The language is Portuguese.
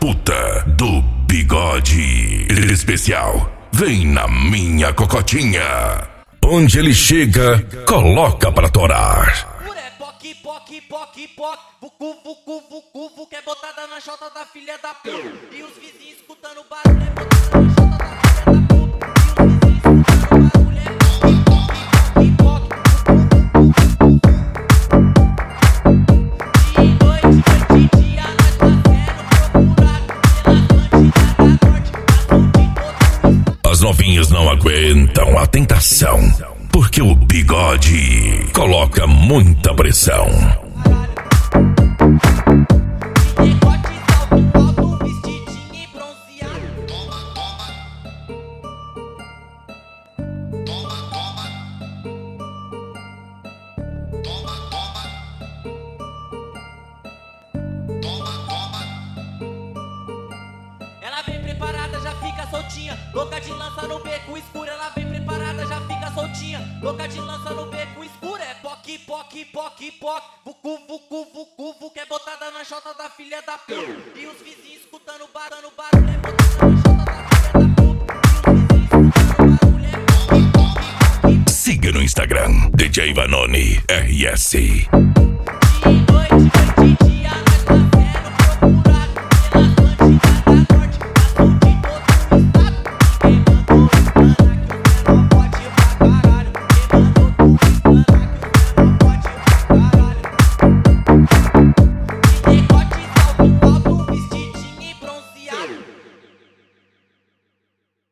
puta do Bigode especial. Vem na minha cocotinha. Onde ele chega, coloca pra torar. Poc, poc, poc, poc, vucu, vucu, vucu, vucu, é botada na chota da filha da puta. E os vizinhos escutando o barulho, é botada na chota da filha da puta. E os vizinhos escutando o barulho, é poc, poc, poc, poc. De noite, noite e dia, nós tá sendo procurado pelas bandidas da norte, passam de todo. As novinhas não aguentam a tentação, porque o Bigode coloca muita pressão. Decote salto alto, vestidinho e bronzeado. Toma, toma. Toma, toma. Toma, toma. Toma, toma. Ela vem preparada, já fica soltinha. Louca de lança no beco escuro. Ela vem preparada, já fica soltinha. Louca de lança no beco escuro. É poc, poc, poc, poc. Vucu, vucu, vucu, vucu. É botada na chota da filha da puta. E os vizinhos escutando barulho, é botada na chota da filha da puta. E os vizinhos escutando barulho, é poc, poc, poc. Siga no Instagram, DJ Vanoni RS.